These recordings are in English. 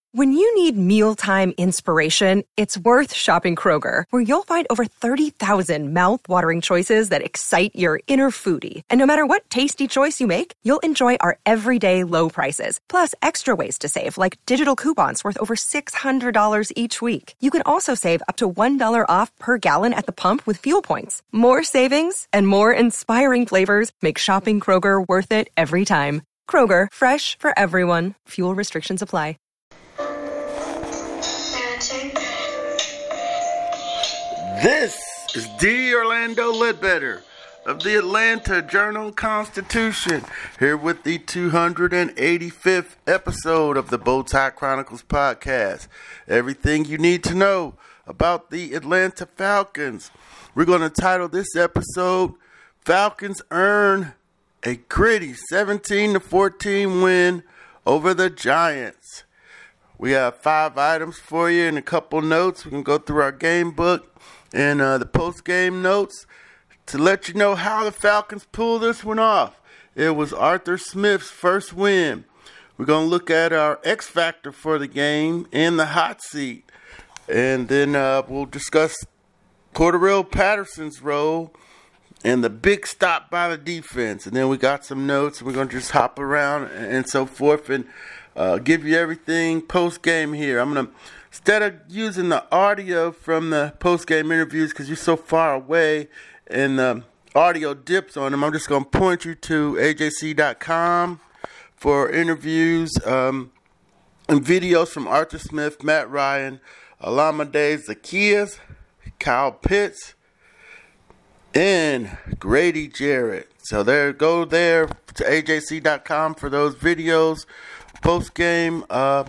When you need mealtime inspiration, it's worth shopping Kroger, where you'll find over 30,000 mouth-watering choices that excite your inner foodie. And no matter what tasty choice you make, you'll enjoy our everyday low prices, plus extra ways to save, like digital coupons worth over $600 each week. You can also save up to $1 off per gallon at the pump with fuel points. More savings and more inspiring flavors make shopping Kroger worth it every time. Kroger, fresh for everyone. Fuel restrictions apply. This is D. Orlando Ledbetter of the Atlanta Journal-Constitution, here with the 285th episode of the Bowtie Chronicles podcast. Everything you need to know about the Atlanta Falcons. We're going to title this episode, Falcons Earn a Gritty 17-14 Win Over the Giants. We have 5 items for you and a couple notes. We can go through our game book and the post-game notes to let you know how the Falcons pulled this one off. It was Arthur Smith's first win. We're going to look at our X factor for the game and the hot seat. And then we'll discuss Cordarrelle Patterson's role and the big stop by the defense. And then we got some notes. We're going to just hop around and so forth and give you everything post-game here. I'm going to, instead of using the audio from the post-game interviews because you're so far away and the audio dips on them, I'm just going to point you to AJC.com for interviews and videos from Arthur Smith, Matt Ryan, Olamide Zaccheaus, Kyle Pitts, and Grady Jarrett. So go there to AJC.com for those videos, post-game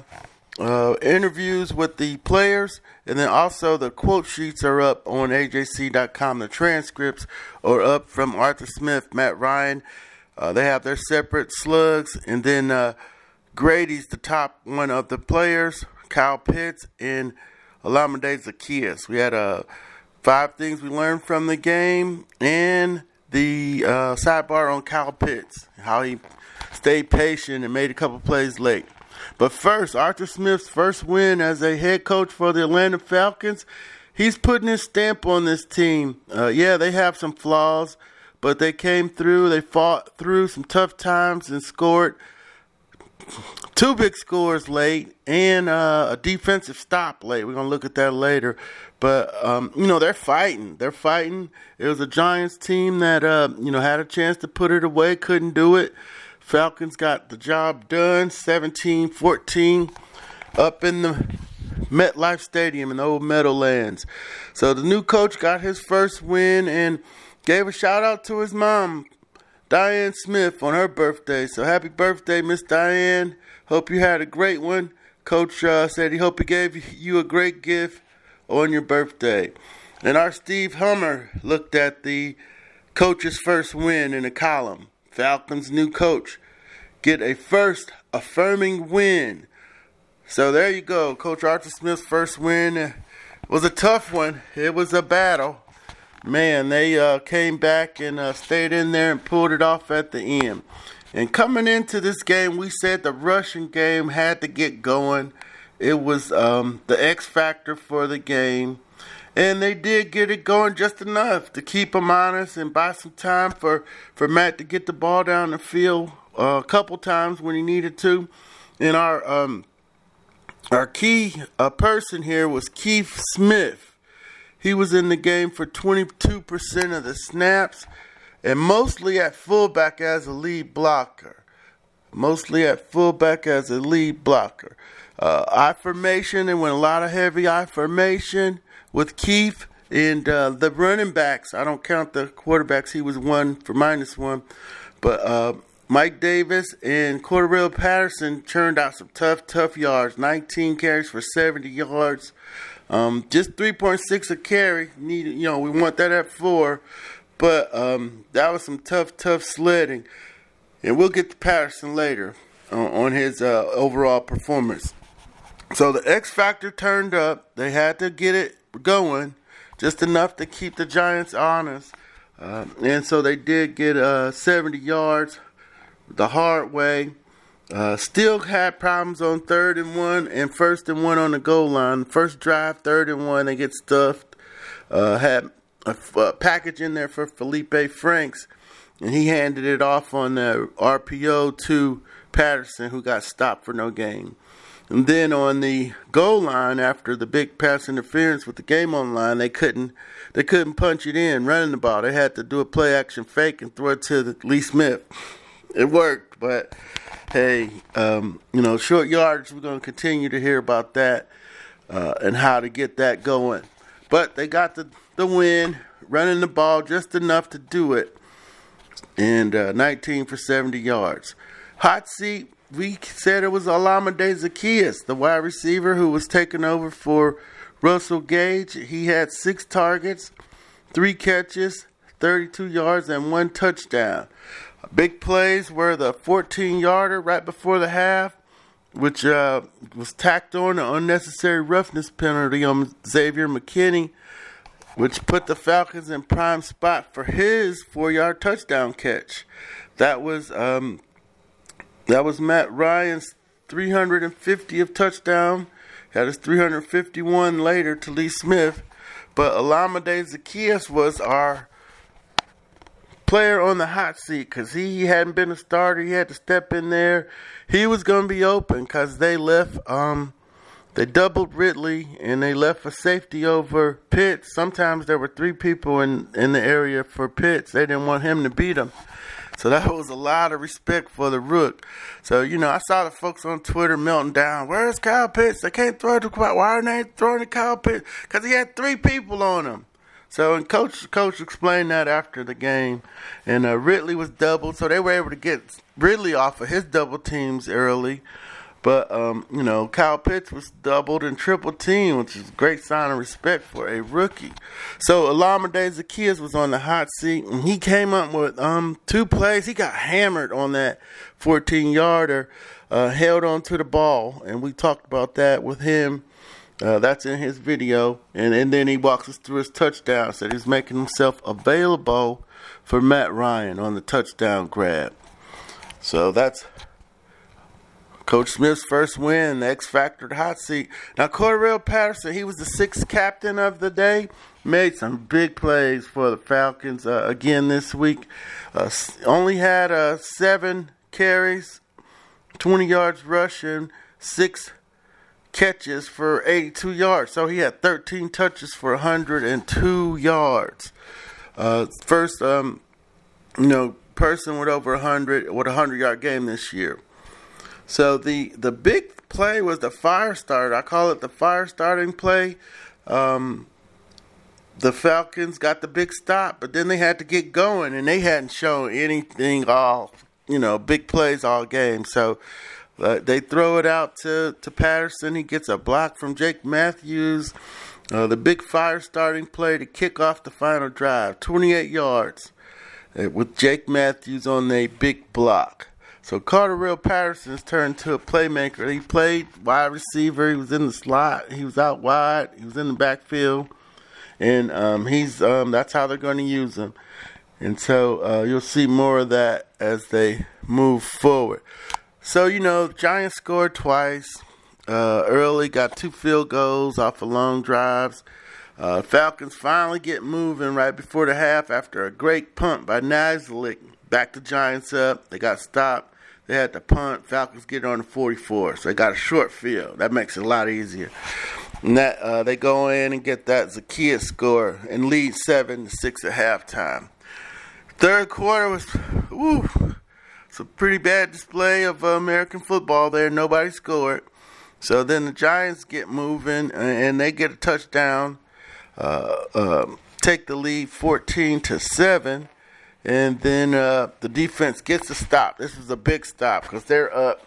interviews with the players, and then also the quote sheets are up on AJC.com. The transcripts are up from Arthur Smith, Matt Ryan. They have their separate slugs, and then Grady's the top one of the players, Kyle Pitts and Olamide Zaccheaus. We had 5 things we learned from the game and the sidebar on Kyle Pitts, how he stayed patient and made a couple plays late. But first, Arthur Smith's first win as a head coach for the Atlanta Falcons. He's putting his stamp on this team. Yeah, they have some flaws, but they came through. They fought through some tough times and scored 2 big scores late and a defensive stop late. We're going to look at that later. But, they're fighting. They're fighting. It was a Giants team that, had a chance to put it away, couldn't do it. Falcons got the job done, 17-14, up in the MetLife Stadium in the old Meadowlands. So the new coach got his first win and gave a shout-out to his mom, Diane Smith, on her birthday. So happy birthday, Miss Diane. Hope you had a great one. Coach said he hope he gave you a great gift on your birthday. And our Steve Hummer looked at the coach's first win in a column. Falcons' new coach get a first affirming win. So there you go. Coach Arthur Smith's first win was a tough one. It was a battle. Man, they came back and stayed in there and pulled it off at the end. And coming into this game, we said the rushing game had to get going. It was the X factor for the game. And they did get it going just enough to keep them honest and buy some time for Matt to get the ball down the field a couple times when he needed to. And our key person here was Keith Smith. He was in the game for 22% of the snaps and mostly at fullback as a lead blocker. I formation, and went a lot of heavy I formation with Keith and the running backs. I don't count the quarterbacks. He was -1. But Mike Davis and Cordarrelle Patterson churned out some tough yards. 19 carries for 70 yards. Just 3.6 a carry. We want that at 4. But that was some tough sledding. And we'll get to Patterson later on his overall performance. So the X Factor turned up. They had to get it going, just enough to keep the Giants honest. And so they did get 70 yards the hard way. Still had problems on 3rd and 1 and 1st and 1 on the goal line. First drive, 3rd and 1, they get stuffed. Had a package in there for Felipe Franks, and he handed it off on the RPO to Patterson, who got stopped for no gain. And then on the goal line, after the big pass interference with the game on line, they couldn't punch it in running the ball. They had to do a play action fake and throw it to Lee Smith. It worked, but hey, short yardage, we're going to continue to hear about that and how to get that going. But they got the win, running the ball just enough to do it, and 19 for 70 yards. Hot seat, we said it was Olamide Zaccheaus, the wide receiver who was taking over for Russell Gage. He had 6 targets, 3 catches, 32 yards, and 1 touchdown. Big plays were the 14-yarder right before the half, which was tacked on an unnecessary roughness penalty on Xavier McKinney, which put the Falcons in prime spot for his 4-yard touchdown catch. That was Matt Ryan's 350th touchdown. Had his 351 later to Lee Smith. But Olamide Zaccheaus was our player on the hot seat because he hadn't been a starter. He had to step in there. He was going to be open because they left. They doubled Ridley and they left for safety over Pitts. Sometimes there were 3 people in the area for Pitts. They didn't want him to beat them. So that was a lot of respect for the Rook. So, I saw the folks on Twitter melting down. Where's Kyle Pitts? They can't throw it to Kyle. Why aren't they throwing to Kyle Pitts? Because he had 3 people on him. So, and Coach explained that after the game. And Ridley was doubled, so they were able to get Ridley off of his double teams early. But, Kyle Pitts was doubled and triple teamed, which is a great sign of respect for a rookie. So, Olamide Zaccheaus was on the hot seat, and he came up with 2 plays. He got hammered on that 14-yarder, held on to the ball, and we talked about that with him. That's in his video. And then he walks us through his touchdown. Said he's making himself available for Matt Ryan on the touchdown grab. So that's Coach Smith's first win, the X Factor, the hot seat. Now, Cordarrelle Patterson, he was the 6th captain of the day. Made some big plays for the Falcons again this week. Only had 7 carries, 20 yards rushing, 6 catches for 82 yards. So he had 13 touches for 102 yards. First, person with over 100 with a 100-yard game this year. So the big play was the fire starter. I call it the fire starting play. The Falcons got the big stop, but then they had to get going, and they hadn't shown anything big plays all game. So they throw it out to Patterson. He gets a block from Jake Matthews. The big fire starting play to kick off the final drive, 28 yards, with Jake Matthews on a big block. So Cordarrelle Patterson's turned to a playmaker. He played wide receiver. He was in the slot. He was out wide. He was in the backfield. And that's how they're going to use him. And so you'll see more of that as they move forward. So, Giants scored twice early, got 2 field goals off of long drives. Falcons finally get moving right before the half after a great punt by Nazlik. Back the Giants up. They got stopped. They had to punt. Falcons get on the 44. So they got a short field. That makes it a lot easier. And that they go in and get that Zaccheaus score and lead 7-6 at halftime. Third quarter was it's a pretty bad display of American football there. Nobody scored. So then the Giants get moving and they get a touchdown, take the lead 14-7. And then the defense gets a stop. This was a big stop because they're up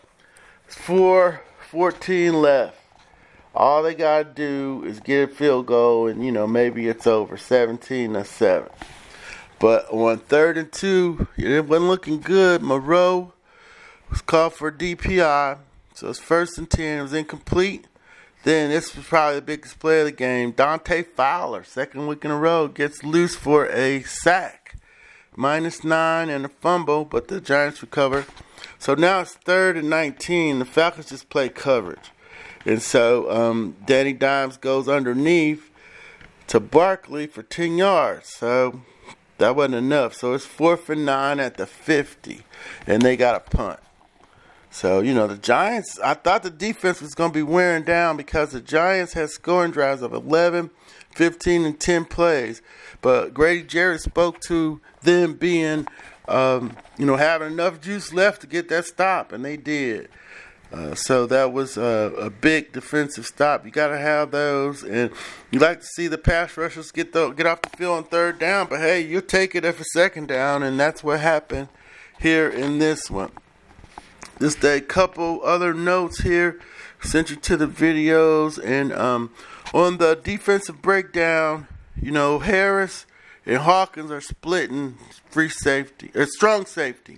4:14 left. All they got to do is get a field goal and, maybe it's over, 17-7. But on 3rd and 2, it wasn't looking good. Moreau was called for DPI. So it's 1st and 10. It was incomplete. Then this was probably the biggest play of the game. Dante Fowler, 2nd week in a row, gets loose for a sack. -9 and a fumble, but the Giants recover. So now it's 3rd and 19. The Falcons just play coverage. And so Danny Dimes goes underneath to Barkley for 10 yards. So that wasn't enough. So it's 4th and 9 at the 50. And they got a punt. So, you know, the Giants, I thought the defense was going to be wearing down because the Giants had scoring drives of 11, 15, and 10 plays. But Grady Jarrett spoke to them being, having enough juice left to get that stop, and they did. So that was a big defensive stop. You got to have those, and you like to see the pass rushers get off the field on 3rd down. But hey, you'll take it for 2nd down, and that's what happened here in this one. Just a couple other notes here. Sent you to the videos, and on the defensive breakdown, Harris and Hawkins are splitting strong safety.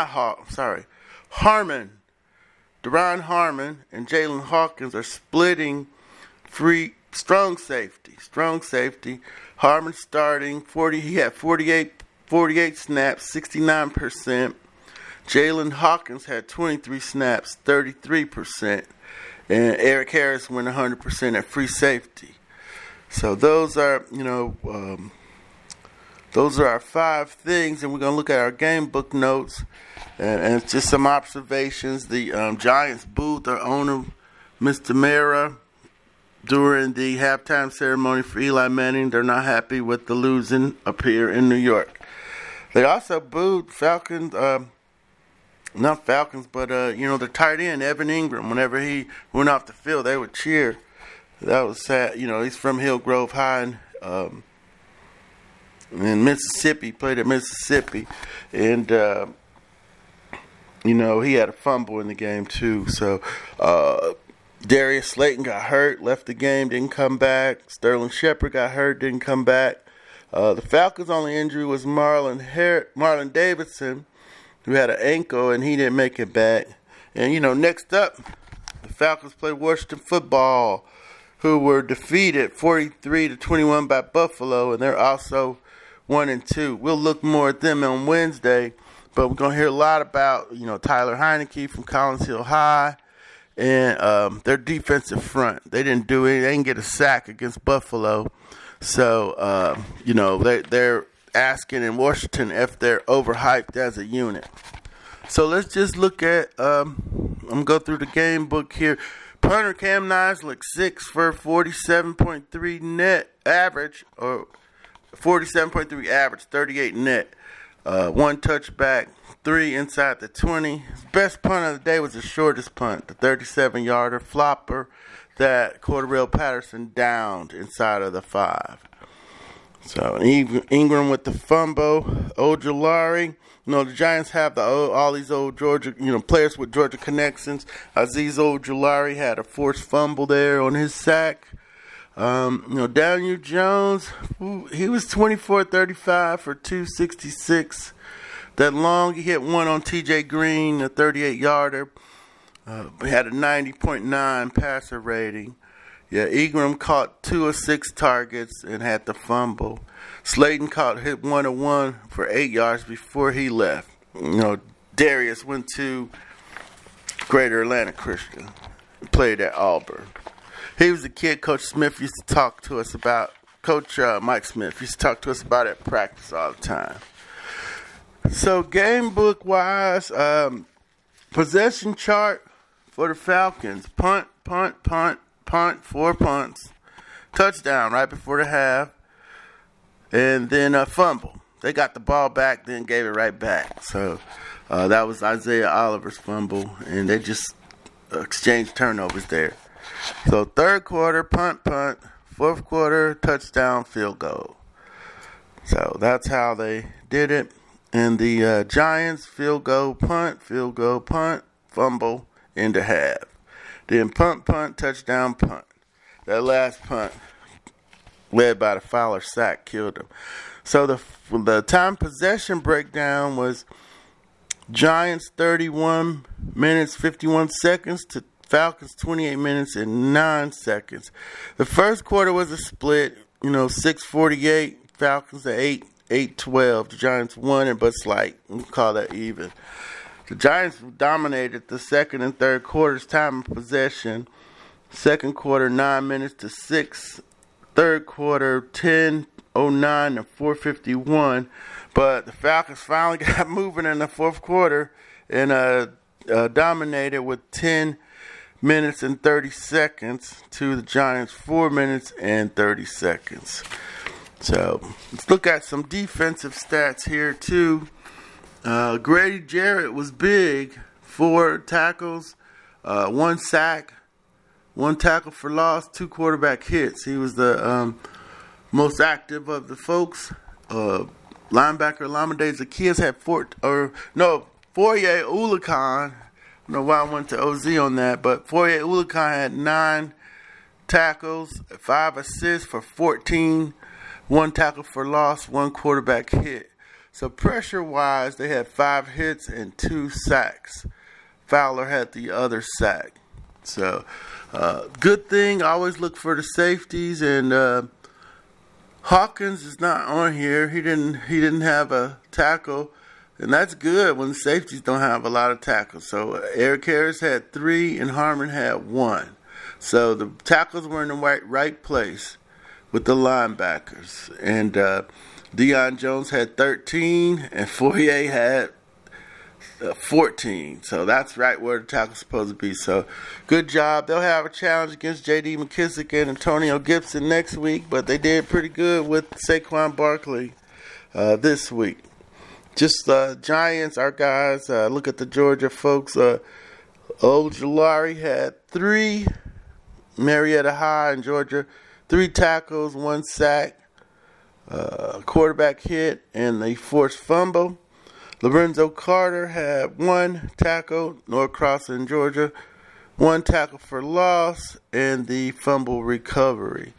Harmon. Deron Harmon and Jalen Hawkins are splitting strong safety. Harmon starting 40. He had 48 snaps, 69%. Jalen Hawkins had 23 snaps, 33%. And Eric Harris went 100% at free safety. So those are, those are our 5 things, and we're going to look at our game book notes and just some observations. The Giants booed their owner, Mr. Mara, during the halftime ceremony for Eli Manning. They're not happy with the losing up here in New York. They also booed the tight end, Evan Ingram. Whenever he went off the field, they would cheer. That was sad. He's from Hillgrove High in Mississippi, played at Mississippi. And, he had a fumble in the game, too. So, Darius Slayton got hurt, left the game, didn't come back. Sterling Shepard got hurt, didn't come back. The Falcons' only injury was Marlon Davidson, who had an ankle, and he didn't make it back. And, next up, the Falcons played Washington Football, who were defeated 43-21 by Buffalo, and they're also 1-2. We'll look more at them on Wednesday, but we're going to hear a lot about, Tyler Heineke from Collins Hill High and their defensive front. They didn't do anything. They didn't get a sack against Buffalo. So, they're asking in Washington if they're overhyped as a unit. So let's just look at, I'm going to go through the game book here. Punter Cam Nislik, 6 for 47.3 net average, or 47.3 average, 38 net. 1 touchback, 3 inside the 20. His best punt of the day was the shortest punt, the 37-yarder flopper that Cordarrelle Patterson downed inside of the 5. So Ingram with the fumble, Ojulari. The Giants have all these old Georgia, players with Georgia connections. Azeez Ojulari had a forced fumble there on his sack. Daniel Jones, he was 24-35 for 266. That long, he hit one on T.J. Green, a 38-yarder. He had a 90.9 passer rating. Yeah, Ingram caught 2 of 6 targets and had the fumble. Slayton hit 1-1 for 8 yards before he left. Darius went to Greater Atlanta Christian, played at Auburn. He was the kid Coach Smith used to talk to us about. Coach Mike Smith used to talk to us about at practice all the time. So game book wise, possession chart for the Falcons: punt, 4 punts, touchdown right before the half, and then a fumble. They got the ball back, then gave it right back. So that was Isaiah Oliver's fumble, and they just exchanged turnovers there. So third quarter, punt, fourth quarter, touchdown, field goal. So that's how they did it. And the Giants, field goal, punt, fumble, into half. Then punt, touchdown, punt. That last punt, led by the Fowler sack, killed them. So the time possession breakdown was Giants 31 minutes, 51 seconds to Falcons 28 minutes and 9 seconds. The first quarter was a split, 6:48, Falcons at 8:12. The Giants won it, but it's like, we'll call that even. The Giants dominated the second and third quarters time of possession. Second quarter 9 minutes to 6. Third quarter 10:09 to 4:51. But the Falcons finally got moving in the fourth quarter and dominated with 10 minutes and 30 seconds to the Giants 4 minutes and 30 seconds. So let's look at some defensive stats here too. Grady Jarrett was big. 4 tackles, 1 sack, 1 tackle for loss, 2 quarterback hits. He was the most active of the folks. Linebacker Olamide Zaccheaus had Foye Oluokun. I don't know why I went to OZ on that, but Foye Oluokun had 9 tackles, 5 assists for 14, 1 tackle for loss, 1 quarterback hit. So pressure-wise, they had 5 hits and 2 sacks. Fowler had the other sack. So good thing. I always look for the safeties, and Hawkins is not on here. He didn't have a tackle. And that's good when the safeties don't have a lot of tackles. So Eric Harris had 3 and Harmon had 1. So the tackles were in the right place with the linebackers. And Deion Jones had 13 and Foye had 14. So that's right where the tackle's supposed to be. So good job. They'll have a challenge against J.D. McKissick and Antonio Gibson next week. But they did pretty good with Saquon Barkley this week. Just Giants, our guys. Look at the Georgia folks. Ojulari had 3. Marietta High in Georgia, 3 tackles, 1 sack, quarterback hit, and a forced fumble. Lorenzo Carter had 1 tackle, Norcross in Georgia, 1 tackle for loss, and the fumble recovery.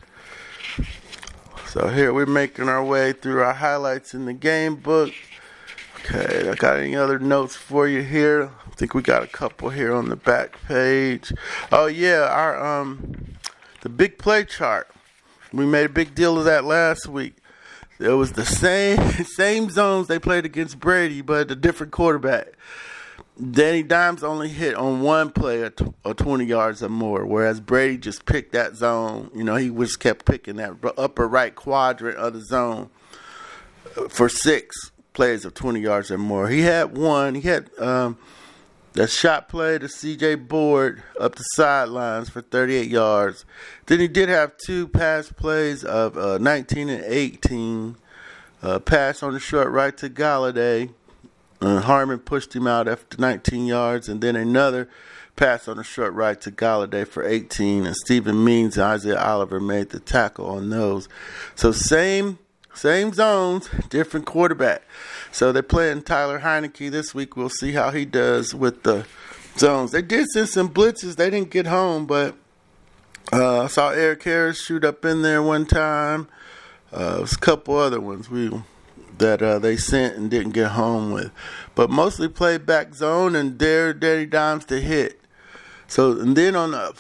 So here we're making our way through our highlights in the game book. Okay, I got any other notes for you here? I think we got a couple here on the back page. Oh yeah, our the big play chart. We made a big deal of that last week. It was the same zones they played against Brady, but a different quarterback. Danny Dimes only hit on 1 play or 20 yards or more, whereas Brady just picked that zone. You know, he just kept picking that upper right quadrant of the zone for 6 plays of 20 yards or more. He had 1. He had that shot play to C.J. Board up the sidelines for 38 yards. Then he did have 2 pass plays of 19 and 18. Pass on the short right to Galladay. Harmon pushed him out after 19 yards. And then another pass on the short right to Galladay for 18. And Stephen Means and Isaiah Oliver made the tackle on those. So same zones, different quarterback. So they're playing Tyler Heineke this week. We'll see how he does with the zones. They did send some blitzes. They didn't get home, but I saw Eric Harris shoot up in there one time. There's a couple other ones that they sent and didn't get home with. But mostly played back zone and dared Danny Dimes to hit. So, and then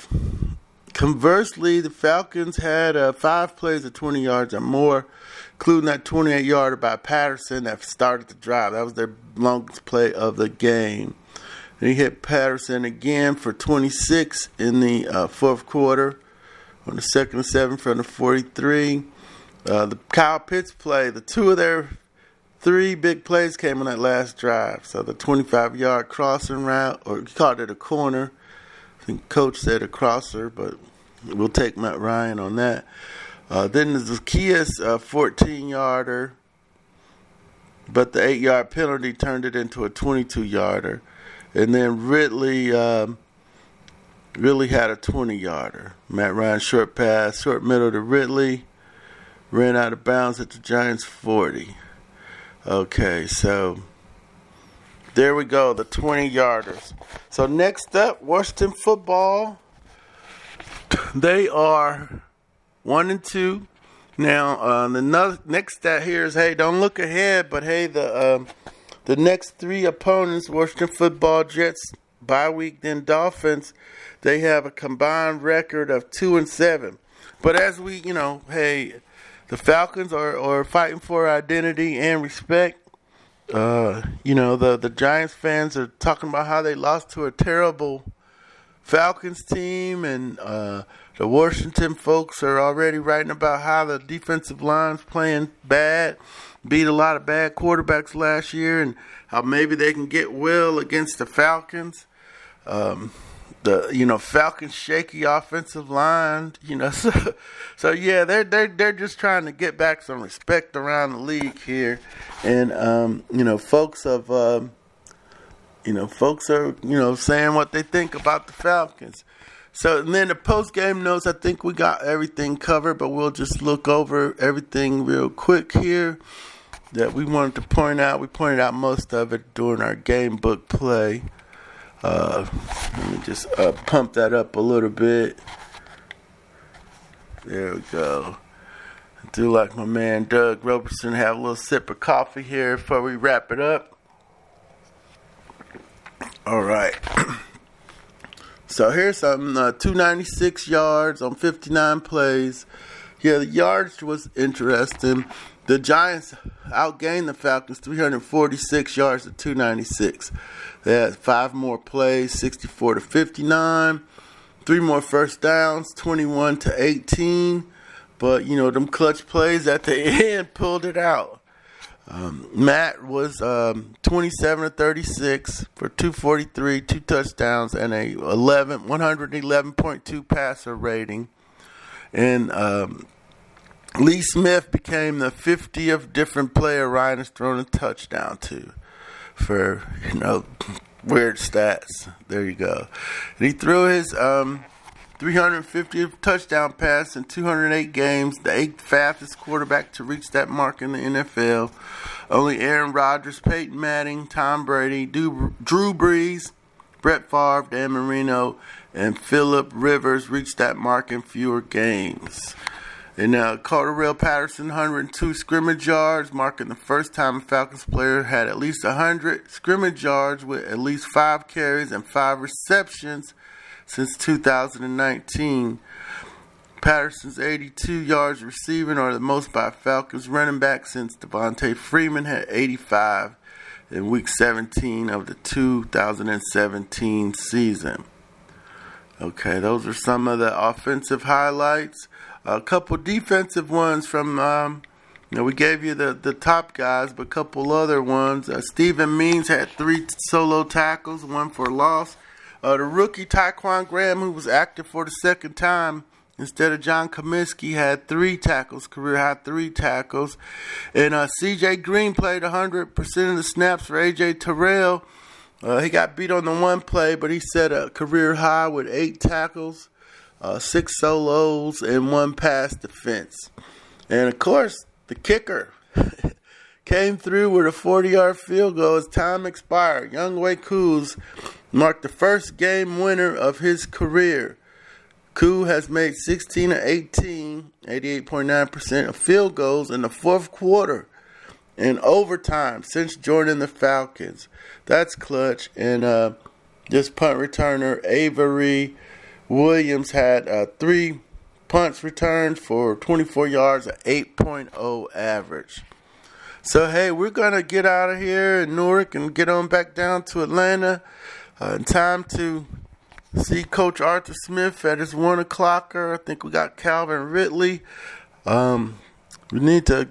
conversely, the Falcons had 5 plays of 20 yards or more, including that 28-yarder by Patterson that started the drive. That was their longest play of the game. And he hit Patterson again for 26 in the fourth quarter on the 2nd and 7 from the 43. The Kyle Pitts play, the 2 of their 3 big plays came on that last drive. So the 25-yard crossing route, or he called it a corner. I think Coach said a crosser, but we'll take Matt Ryan on that. Then there's Zaccheaus 14-yarder, but the 8-yard penalty turned it into a 22-yarder. And then Ridley had a 20-yarder. Matt Ryan short pass, short middle to Ridley, ran out of bounds at the Giants' 40. Okay, so there we go, the 20-yarders. So next up, Washington football. They are 1-2. Now, the next stat here is, hey, don't look ahead, but hey, the next 3 opponents, Washington football, Jets, bye week, then Dolphins, they have a combined record of 2-7. But as we, hey, the Falcons are fighting for identity and respect. the Giants fans are talking about how they lost to a terrible Falcons team, and the Washington folks are already writing about how the defensive line's playing bad, beat a lot of bad quarterbacks last year, and how maybe they can get well against the Falcons. Falcons shaky offensive line, so yeah, they're just trying to get back some respect around the league here, and folks are saying what they think about the Falcons. So and then the post game notes, I think we got everything covered, but we'll just look over everything real quick here that we wanted to point out. We pointed out most of it during our game book play. Let me just pump that up a little bit. There we go. I do like my man Doug Roberson have a little sip of coffee here before we wrap it up. All right. So here's something. 296 yards on 59 plays. Yeah, the yardage was interesting. The Giants outgained the Falcons 346 yards to 296. They had 5 more plays, 64 to 59. 3 more first downs, 21 to 18. But, them clutch plays at the end pulled it out. Matt was 27 to 36 for 243, 2 touchdowns, and a 111.2 passer rating. And Lee Smith became the 50th different player Ryan has thrown a touchdown to for, weird stats. There you go. And he threw his 350th touchdown pass in 208 games, the 8th fastest quarterback to reach that mark in the NFL. Only Aaron Rodgers, Peyton Manning, Tom Brady, Drew Brees, Brett Favre, Dan Marino, and Phillip Rivers reached that mark in fewer games. And Cordarrelle Patterson, 102 scrimmage yards, marking the first time a Falcons player had at least 100 scrimmage yards with at least 5 carries and 5 receptions since 2019. Patterson's 82 yards receiving are the most by a Falcons running back since Devontae Freeman had 85 in Week 17 of the 2017 season. Okay, those are some of the offensive highlights. A couple defensive ones from, we gave you the top guys, but a couple other ones. Steven Means had 3 solo tackles, 1 for loss. The rookie Tyquan Graham, who was active for the second time, instead of John Comiskey, had 3 tackles, career-high 3 tackles. And C.J. Green played 100% of the snaps for A.J. Terrell. He got beat on the one play, but he set a career-high with 8 tackles, 6 solos, and 1 pass defense. And, of course, the kicker came through with a 40-yard field goal as time expired. Younghoe Koo marked the first game winner of his career. Koo has made 16 of 18, 88.9% of field goals in the fourth quarter and overtime since joining the Falcons. That's clutch. And this punt returner, Avery Williams, had 3 punts returned for 24 yards, an 8.0 average. So, hey, we're going to get out of here in Newark and get on back down to Atlanta. In time to see Coach Arthur Smith at his 1 o'clocker. I think we got Calvin Ridley. We need to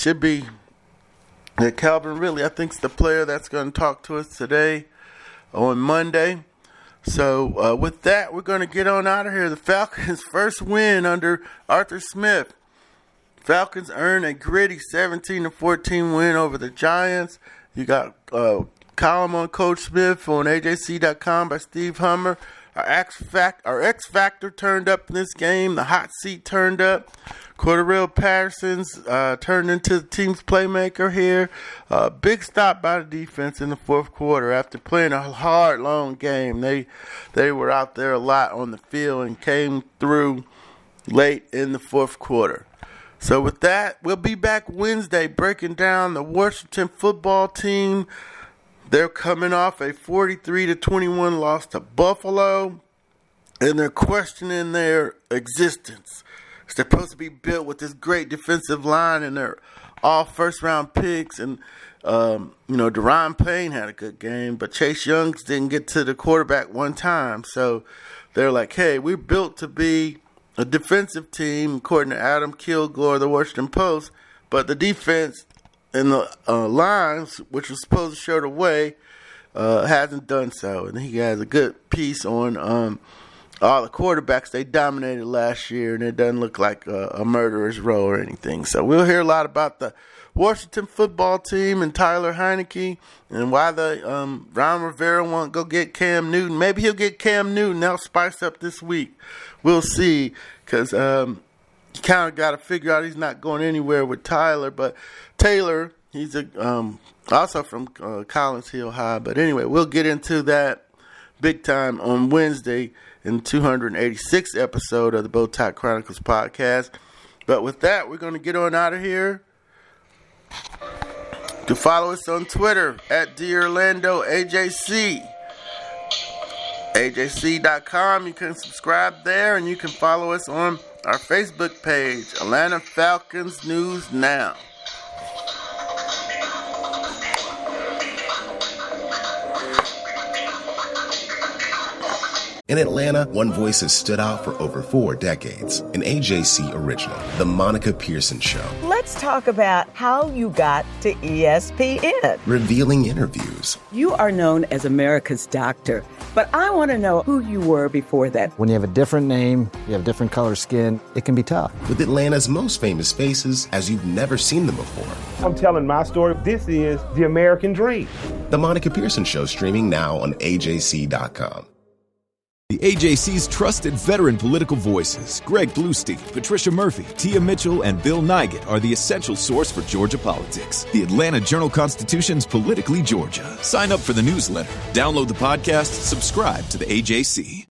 Calvin Ridley, I think, is the player that's going to talk to us today on Monday. So with that, we're going to get on out of here. The Falcons' first win under Arthur Smith. Falcons earn a gritty 17-14 win over the Giants. You got column on Coach Smith on AJC.com by Steve Hummer. Our X Factor turned up in this game. The hot seat turned up. Cordarrelle Patterson's turned into the team's playmaker here. Big stop by the defense in the fourth quarter. After playing a hard, long game, they were out there a lot on the field and came through late in the fourth quarter. So with that, we'll be back Wednesday breaking down the Washington football team. They're coming off a 43-21 loss to Buffalo, and they're questioning their existence. They're supposed to be built with this great defensive line, and they're all first-round picks. And Deron Payne had a good game, but Chase Young didn't get to the quarterback one time. So they're like, hey, we're built to be a defensive team, according to Adam Kilgore of the Washington Post. But the defense and the lines, which was supposed to show the way, hasn't done so. And he has a good piece on all the quarterbacks they dominated last year, and it doesn't look like a murderer's row or anything. So we'll hear a lot about the Washington football team and Tyler Heineke and why the Ron Rivera won't go get Cam Newton. Maybe he'll get Cam Newton. They'll spice up this week. We'll see, because you kind of got to figure out he's not going anywhere with Tyler. But Taylor, he's also from Collins Hill High. But anyway, we'll get into that big time on Wednesday in the 286th episode of the Bowtie Chronicles podcast. But with that, we're going to get on out of here. To follow us on Twitter at DOrlandoAJC. AJC.com. You can subscribe there, and you can follow us on our Facebook page, Atlanta Falcons News Now. In Atlanta, one voice has stood out for over 4 decades. An AJC original, The Monica Pearson Show. Let's talk about how you got to ESPN. Revealing interviews. You are known as America's doctor, but I want to know who you were before that. When you have a different name, you have different color skin, it can be tough. With Atlanta's most famous faces as you've never seen them before. I'm telling my story. This is the American dream. The Monica Pearson Show, streaming now on AJC.com. The AJC's trusted veteran political voices, Greg Bluestein, Patricia Murphy, Tia Mitchell, and Bill Nighet, are the essential source for Georgia politics. The Atlanta Journal-Constitution's Politically Georgia. Sign up for the newsletter, download the podcast, subscribe to the AJC.